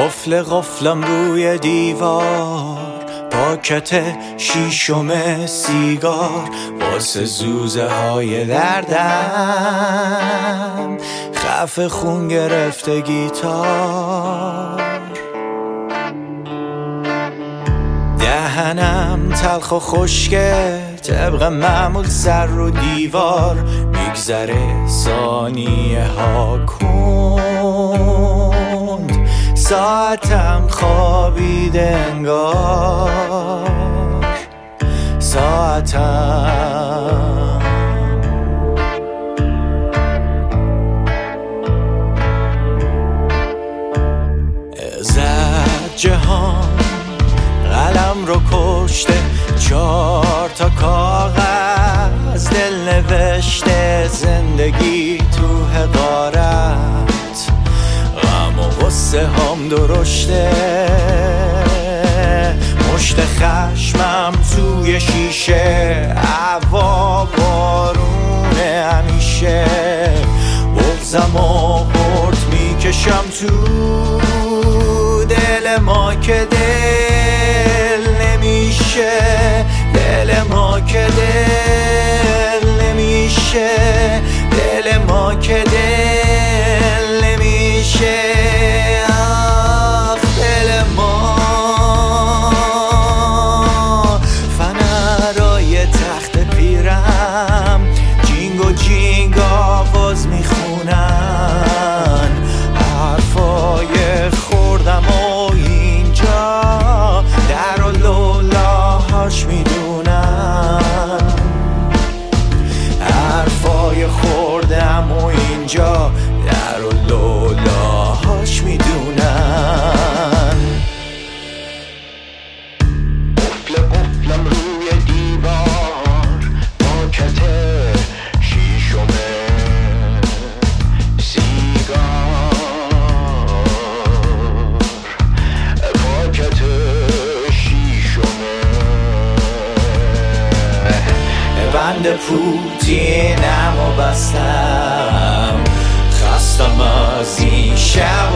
قفلم روی دیوار، پاکت شیشم سیگار، واسه زوزه های دردم، خفه خون گرفته گیتار، دهنم تلخ و خشکه طبق معمول سر رو دیوار، میگذره ثانیه ها کند، ساعتم خوابیده انگار، ساعتم زد جهان قلم رو کشته، 4 تا کاغذ دل نوشته، زندگی تو حقارت، غم و غصه هم درشته، مشت خشمم توی شیشه، هوا بارونه همیشه، بغضم و برد میکشم تو دل ما که دل نمیشه، دل ما که دل نمیشه، دل ما که دل نمیشه، آخ دل ما. فنرای تخت پیرم جینگ و جینگ آواز میخونن، حرفای خوردم و اینجا در و لولاهاش میدونن، حرفای خوردم و اینجا در و لولاهاش میدونن. قفلم روی دیوار، پاکت شیشم سیگار، پاکت شیشم، بند پوتینم و بستم، خستم از این شب